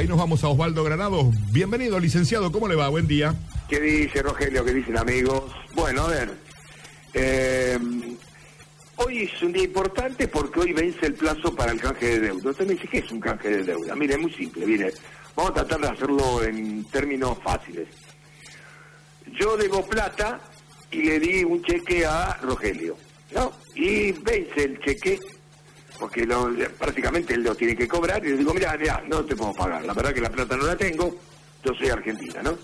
Ahí nos vamos a Osvaldo Granados. Bienvenido, licenciado. ¿Cómo le va? Buen día. ¿Qué dice Rogelio? ¿Qué dicen, amigos? Bueno, a ver. Hoy es un día importante porque hoy vence el plazo para el canje de deuda. Usted me dice, ¿qué es un canje de deuda? Mire, es muy simple. Mire, vamos a tratar de hacerlo en términos fáciles. Yo debo plata y le di un cheque a Rogelio, ¿no? Y vence el cheque, porque prácticamente él lo tiene que cobrar, y le digo, mira, no te puedo pagar, la verdad que la plata no la tengo, yo soy argentina, ¿no?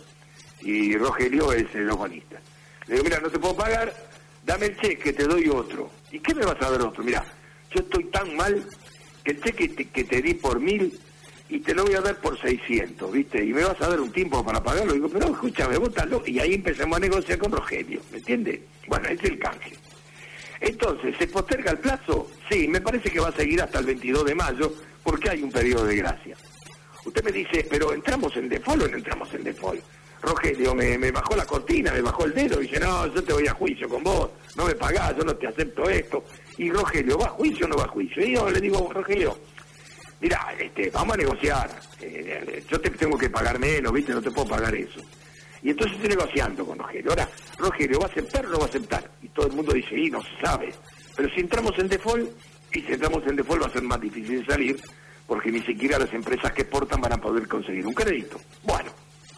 Y Rogelio es el ojonista. Le digo, mira, no te puedo pagar, dame el cheque, te doy otro. ¿Y qué me vas a dar otro? Mira, yo estoy tan mal que el cheque que te di por 1000 y te lo voy a dar por 600, ¿viste? Y me vas a dar un tiempo para pagarlo. Digo, pero escúchame, bótalo. Y ahí empezamos a negociar con Rogelio, ¿me entiendes? Bueno, es el canje. Entonces, ¿se posterga el plazo? Sí, me parece que va a seguir hasta el 22 de mayo, porque hay un periodo de gracia. Usted me dice, pero ¿entramos en default o no entramos en default? Rogelio me bajó la cortina, me bajó el dedo, y dice, no, yo te voy a juicio con vos, no me pagás, yo no te acepto esto. Y Rogelio, ¿va a juicio o no va a juicio? Y yo le digo, Rogelio, mira, vamos a negociar, yo te tengo que pagar menos, ¿viste? No te puedo pagar eso. Y entonces estoy negociando con Rogelio. Ahora, Rogelio, ¿va a aceptar o no va a aceptar? Y todo el mundo dice, no se sabe. Pero si entramos en default, va a ser más difícil salir, porque ni siquiera las empresas que exportan van a poder conseguir un crédito. Bueno,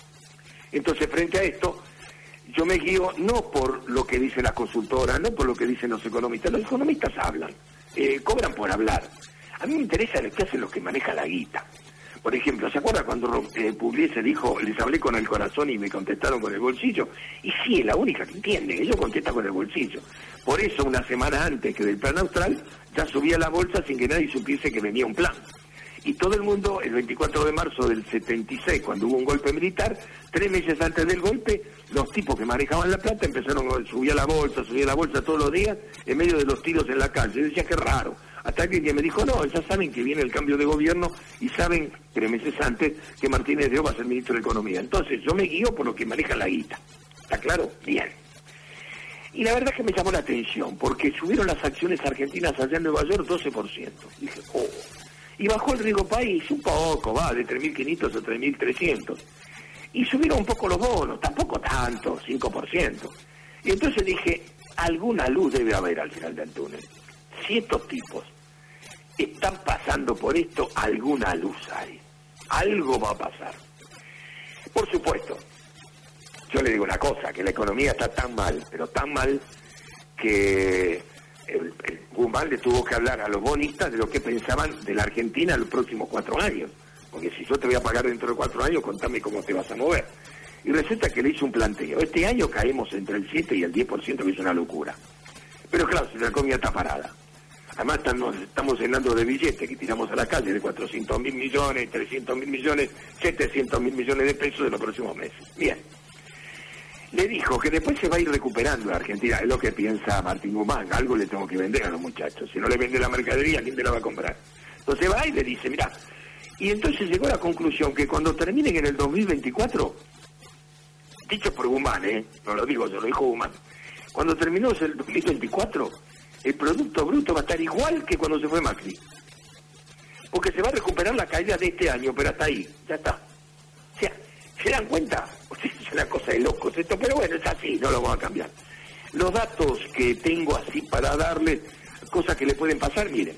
entonces frente a esto, yo me guío no por lo que dicen las consultoras, no por lo que dicen los economistas. Los economistas hablan, cobran por hablar. A mí me interesa lo que hacen los que manejan la guita. Por ejemplo, ¿se acuerda cuando Pugliese dijo, les hablé con el corazón y me contestaron con el bolsillo? Y sí, es la única que entiende, ellos contestan con el bolsillo. Por eso, una semana antes que del plan austral, ya subía la bolsa sin que nadie supiese que venía un plan. Y todo el mundo, el 24 de marzo del 76, cuando hubo un golpe militar, 3 meses antes del golpe, los tipos que manejaban la plata empezaron a subir la bolsa todos los días, en medio de los tiros en la calle. Yo decía, qué raro. Hasta que me dijo, no, ya saben que viene el cambio de gobierno y saben, 3 meses antes, que Martínez de Oz va a ser ministro de Economía. Entonces, yo me guío por lo que maneja la guita. ¿Está claro? Bien. Y la verdad que me llamó la atención, porque subieron las acciones argentinas allá en Nueva York 12%. Dije, oh. Y bajó el riesgo país un poco, de 3.500 a 3.300. Y subieron un poco los bonos, tampoco tanto, 5%. Y entonces dije, alguna luz debe haber al final del túnel. Si estos tipos están pasando por esto, alguna luz hay. Algo va a pasar. Por supuesto, yo le digo una cosa, que la economía está tan mal, pero tan mal, que el Guzmán le tuvo que hablar a los bonistas de lo que pensaban de la Argentina en los próximos 4 años. Porque si yo te voy a pagar dentro de 4 años, contame cómo te vas a mover. Y resulta que le hizo un planteo. Este año caemos entre el 7 y el 10%, que es una locura. Pero claro, si la economía está parada. Además estamos llenando de billetes que tiramos a la calle de 400.000 millones, 300.000 millones, 700.000 millones de pesos en los próximos meses. Bien. Le dijo que después se va a ir recuperando la Argentina. Es lo que piensa Martín Guzmán. Algo le tengo que vender a los muchachos. Si no le vende la mercadería, ¿quién te la va a comprar? Entonces va y le dice, mira. Y entonces llegó a la conclusión que cuando terminen en el 2024, dicho por Guzmán, no lo digo yo, lo dijo Guzmán, cuando terminó el 2024, el Producto Bruto va a estar igual que cuando se fue Macri. Porque se va a recuperar la caída de este año, pero hasta ahí, ya está. O sea, ¿se dan cuenta? Es una cosa de locos esto, pero bueno, es así, no lo vamos a cambiar. Los datos que tengo así para darles, cosas que le pueden pasar, miren.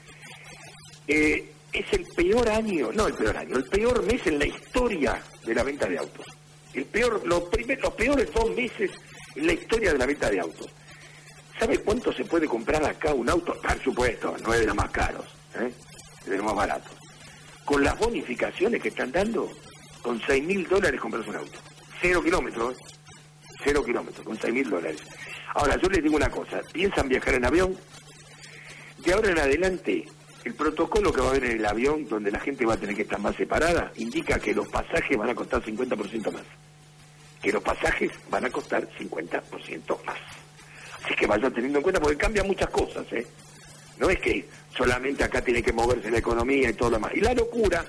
Es el peor año, no el peor año, el peor mes en la historia de la venta de autos. Los peores 2 meses en la historia de la venta de autos. ¿Sabe cuánto se puede comprar acá un auto? Por supuesto, no es de los más caros, es de los más baratos. Con las bonificaciones que están dando, con $6.000 compras un auto. 0 kilómetros, 0 kilómetros, con $6.000. Ahora, yo les digo una cosa, ¿piensan viajar en avión? De ahora en adelante, el protocolo que va a haber en el avión, donde la gente va a tener que estar más separada, indica que los pasajes van a costar 50% más. Que los pasajes van a costar 50% más. Así que vayan teniendo en cuenta, porque cambian muchas cosas, No es que solamente acá tiene que moverse la economía y todo lo demás. Y la locura,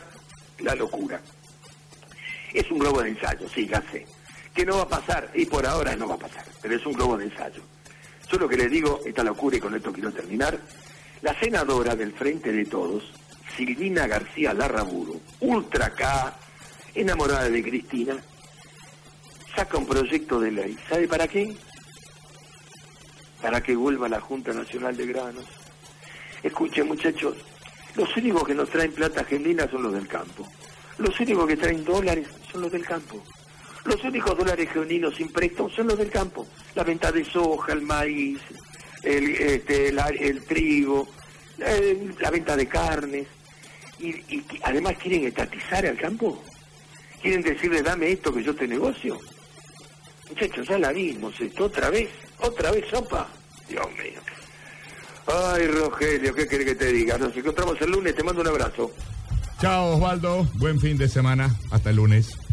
es un globo de ensayo, sí, ya sé. Que no va a pasar, y por ahora no va a pasar, pero es un globo de ensayo. Yo lo que les digo, esta locura, y con esto quiero terminar, la senadora del Frente de Todos Silvina García Larraburu, ultra acá, enamorada de Cristina, saca un proyecto de ley. ¿Sabe para qué? Para que vuelva la Junta Nacional de Granos. Escuchen, muchachos, los únicos que nos traen plata argentina son los del campo. Los únicos que traen dólares son los del campo. Los únicos dólares genuinos sin préstamo son los del campo. La venta de soja, el maíz, el trigo, la venta de carnes. Y además quieren estatizar al campo. Quieren decirle, dame esto que yo te negocio. Muchachos, ya la vimos esto otra vez sopa. Dios mío. Ay, Rogelio, ¿qué querés que te diga? Nos encontramos el lunes, te mando un abrazo. Chao, Osvaldo. Buen fin de semana. Hasta el lunes.